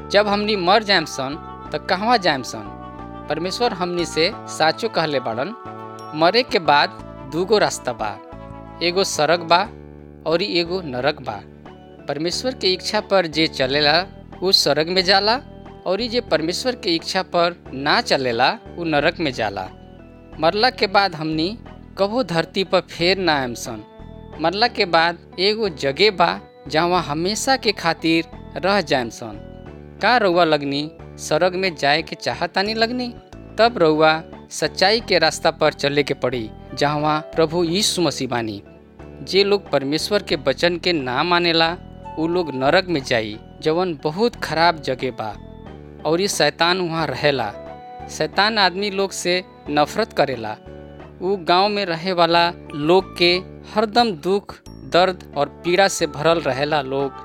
जब हमनी मर जाएम सन त कहवा जाएम सन। परमेश्वर हमनी से साचो कहले बाड़न, मरे के बाद दूगो रास्ता बा, एगो सरग बा और एगो नरक बा। परमेश्वर के इच्छा पर जे चलेला उ सरग में जाला और जे परमेश्वर के इच्छा पर ना चलेला उ नरक में जाला। मरला के बाद हमनी कबो धरती पर फेर ना आएम सन। मरला के बाद एगो जगह बा जहाँ हमेशा के खातिर रह जाएम सन। का रउआ लगनी सरग में जाए के चाहतानी लगनी? तब रउआ सच्चाई के रास्ता पर चले के पड़ी जहाँ प्रभु यीशु मसीह बानी। जे लोग परमेश्वर के वचन के ना मानेला उ लोग नरक में जाई, जवन बहुत खराब जगह बा और ये शैतान वहाँ रहेला। शैतान आदमी लोग से नफरत करेला। उ गांव में रहे वाला लोग के हरदम दुख दर्द और पीड़ा से भरल रहेला।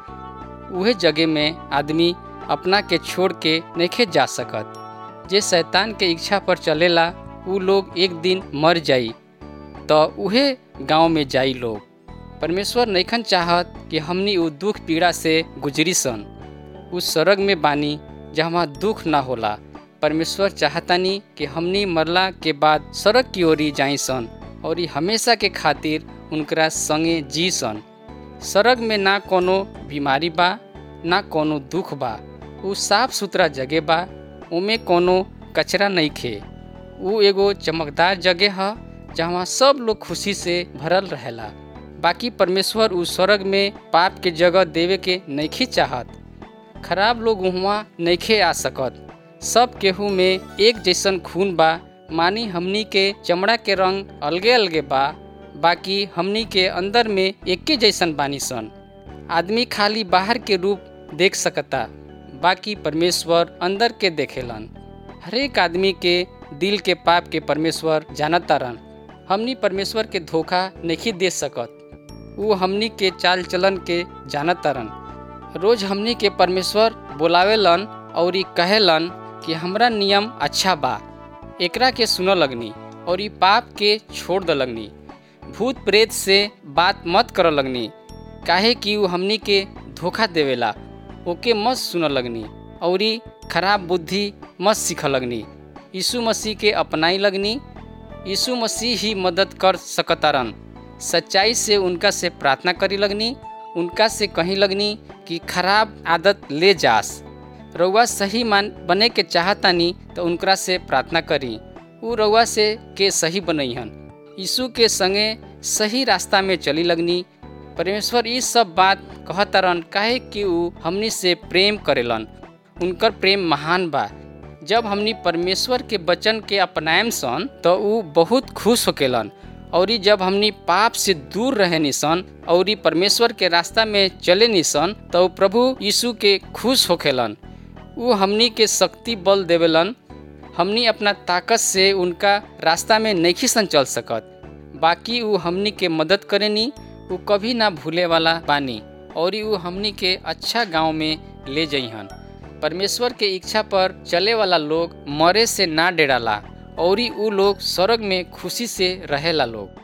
लोग उहे जगह में आदमी अपना के छोड़ के नइखे जा सकत। जे शैतान के इच्छा पर चलेला उ लोग एक दिन मर जाई तो उहे गांव में जाई लोग। परमेश्वर नइखन चाहत कि हमनी उ दुख पीड़ा से गुजरी सन। उस सरग में बानी जहाँ दुख ना होला। परमेश्वर चाहतानी कि हमनी मरला के बाद सरग की ओरी जाई सन और हमेशा के खातिर उनकरा संगे जी सन। सरग में ना कोनो बीमारी बा ना कोनो दुख बा। उ साफ सुथरा जगह बा, उमे कोनो कचरा नइखे। उ एगो चमकदार जगह है जहाँ सब लोग खुशी से भरल रहेला। बाकी परमेश्वर उ स्वर्ग में पाप के जगह देवे के नइखे चाहत। खराब लोग वहाँ नइखे आ सकत। सब केहू में एक जैसन खून बा, मानी हमनी के चमड़ा के रंग अलगे अलगे बा, बाकी हमनी के अंदर में एके जैसन बानी सन। आदमी खाली बाहर के रूप देख सकता, बाकी परमेश्वर अंदर के देखेलन। हरेक आदमी के दिल के पाप के परमेश्वर जानत तारन। हमनी परमेश्वर के धोखा नहीं दे सकत। उ हमनी के चाल चलन के जानत तारन। रोज हमनी के परमेश्वर बोलावेलन और कहेलन कि हमरा नियम अच्छा बा, एकरा के सुन लगनी और ई पाप के छोड़ द लगनी। भूत प्रेत से बात मत कर लगनी, काहे कि उ हमनी के धोखा देवेला। ओके मत सुन लगनी और ई खराब बुद्धि मत सीख लगनी। यीशु मसीह के अपनाई लगनी। यीशु मसीह ही मदद कर सकतारन। सच्चाई से उनका से प्रार्थना करी लगनी। उनका से कहीं लगनी कि खराब आदत ले जास। रउआ सही मान बने के चाहतानी तो उनकरा से प्रार्थना करी, उ रउआ से के सही बनैहन। यीशु के संगे सही रास्ता में चली लगनी। परमेश्वर इस सब बात कहतारन काहे कि उ हमनी से प्रेम करेलन। उनकर प्रेम महान बा। जब हमनी परमेश्वर के वचन के अपनाएम सन तो उ बहुत खुश होकेलन। और जब हमनी पाप से दूर रहे निसन और परमेश्वर के रास्ता में चले निसन तो प्रभु यीशु के खुश होखेलन। उ हमनी के शक्ति बल देवेलन। हमनी अपना ताकत से उनका रास्ता में नहीं सन चल सकत, बाकी उ हमनी के मदद करेनी। उ कभी ना भूले वाला बानी और उ हमनी के अच्छा गांव में ले जइहन। परमेश्वर के इच्छा पर चले वाला लोग मरे से ना डेराला और उ लोग स्वर्ग में खुशी से रहेला लोग।